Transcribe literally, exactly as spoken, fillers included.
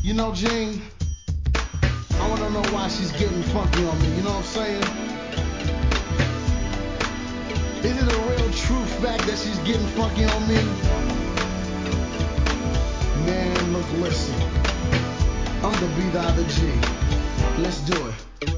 You know, Gene, I wanna know why she's getting funky on me, you know what I'm saying? Is it a real true fact that she's getting funky on me? Man, look, listen. I'm the B, the other G. Let's do it.